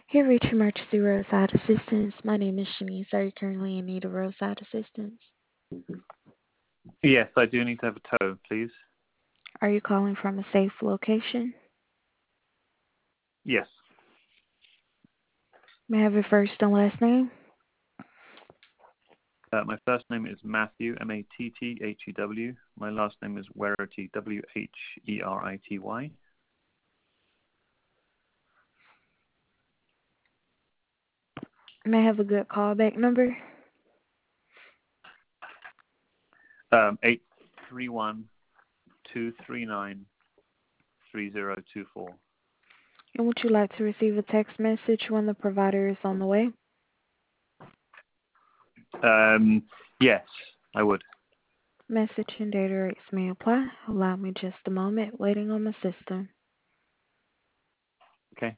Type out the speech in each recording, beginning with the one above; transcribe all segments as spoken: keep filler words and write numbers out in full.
Here, reach emergency roadside assistance. My name is Shanice. Are you currently in need of roadside assistance? Yes, I do need to have a tow, please. Are you calling from a safe location? Yes. May I have your first and last name? Uh, my first name is Matthew, M A T T H E W. My last name is Wherity, W H E R I T Y. May I have a good callback number? Um, eight three one, two three nine, three zero two four. And would you like to receive a text message when the provider is on the way? Um, yes, I would. Message and data rates may apply. Allow me just a moment. Waiting on the system. Okay.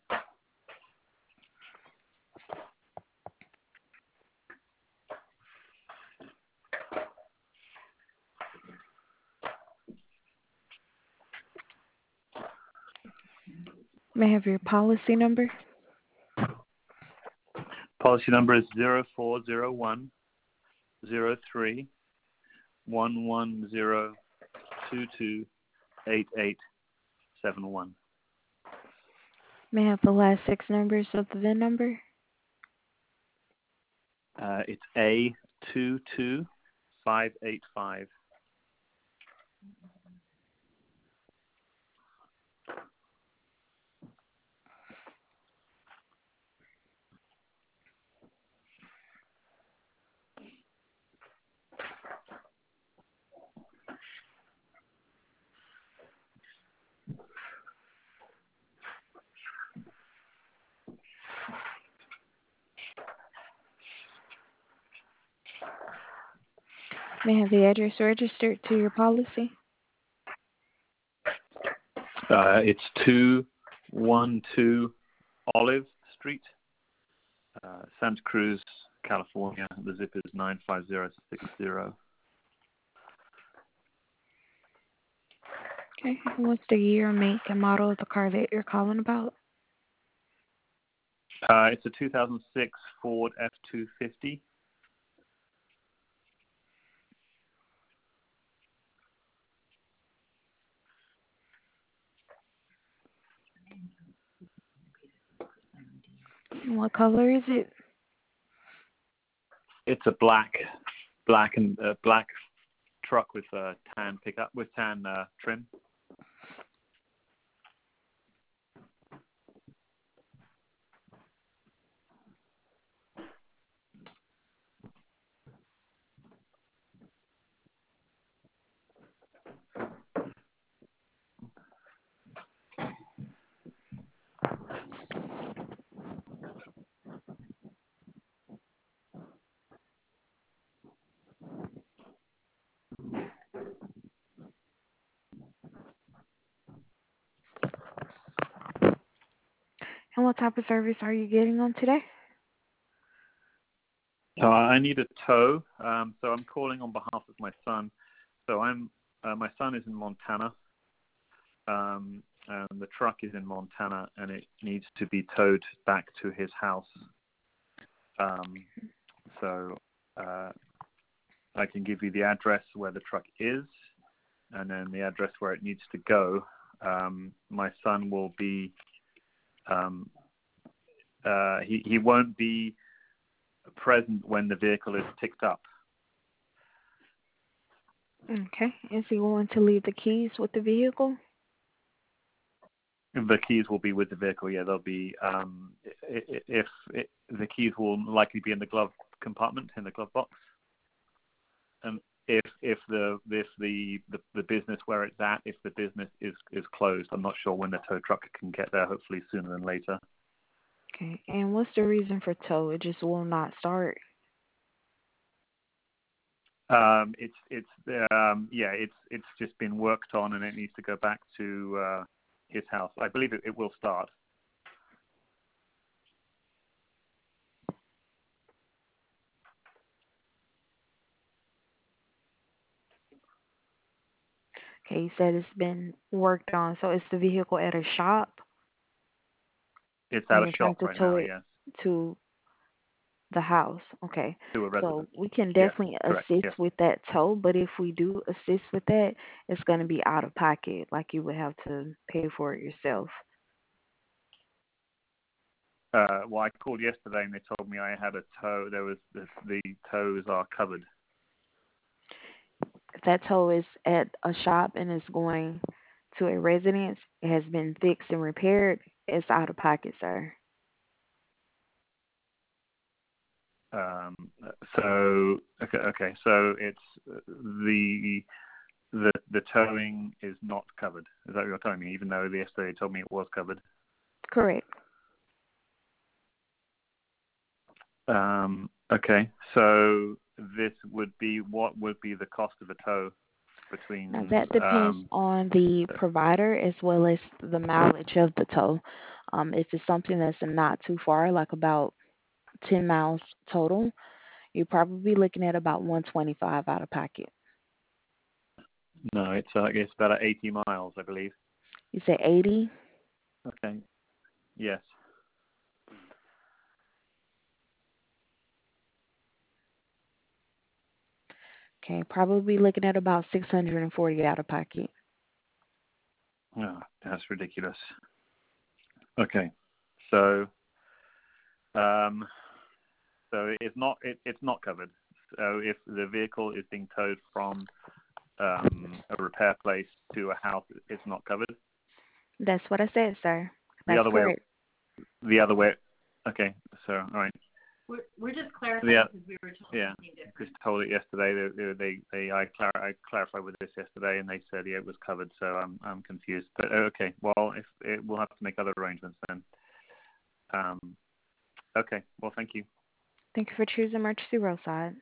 May I have your policy number? Policy number is zero four zero one zero three one one zero two two eight eight seven one. May I have the last six numbers of the V I N number? Uh, it's A two two five eight five. May I have the address registered to your policy? Uh, it's two one two Olive Street, uh, Santa Cruz, California. The zip is nine five zero six zero. Okay. And what's the year, make, and model of the car that you're calling about? Uh, it's a two thousand six Ford F two fifty. And what color is it? It's a black, black and uh, black truck with uh, tan pickup with tan uh, trim. And what type of service are you getting on today? So I need a tow. Um, so I'm calling on behalf of my son. So I'm uh, my son is in Montana. Um, and the truck is in Montana, and it needs to be towed back to his house. Um, so uh, I can give you the address where the truck is, and then the address where it needs to go. Um, my son will be um, uh, he he won't be present when the vehicle is picked up. Okay. Is he going to leave the keys with the vehicle? The keys will be with the vehicle. Yeah, they'll be. Um, if, if the keys will likely be in the glove compartment in the glove box, and if if the if the, the the business where it's at, if the business is is closed, I'm not sure when the tow truck can get there. Hopefully sooner than later. Okay. And what's the reason for tow? It just will not start. Um, it's it's um, yeah, it's it's just been worked on, and it needs to go back to uh, his house. I believe it, it will start. Okay, you said it's been worked on, so is the vehicle at a shop? It's when at a you're trying shop to right tow now. it Yes, to the house. Okay. to a So residence. we can Yes, definitely correct. assist Yes. with that tow, but if we do assist with that, it's going to be out of pocket. Like you would have to pay for it yourself. Uh, well, I called yesterday and they told me I had a tow. There was the, the tows are covered. If that tow is at a shop and is going to a residence, it has been fixed and repaired, it's out of pocket, sir. Um, so okay, okay, so it's uh, the the the towing is not covered. Is that what you're telling me? Even though yesterday they told me it was covered. Correct. Um, okay, so this would be what would be the cost of a tow Now between that depends um, on the provider as well as the mileage of the tow. Um, if it's something that's not too far, like about ten miles total, you're probably looking at about one twenty-five out of pocket. no, it's uh, it's about eighty miles, I believe. You say eighty? Okay, yes. Okay, probably looking at about six hundred forty out of pocket. Oh, that's ridiculous. Okay, so um, so it's not it, it's not covered. So if the vehicle is being towed from um, a repair place to a house, it's not covered. That's what I said, sir. The That's other way, correct. the other way. Okay, so all right. We're, we're just clarifying Yeah, because we were told yeah. something different. Just told it yesterday. They, they, they I, clar- I clarified with this yesterday, and they said yeah, it was covered. So I'm, I'm confused. But okay, well, if it, we'll have to make other arrangements then. Um, okay. Well, thank you. Thank you for choosing Emergency Roadside.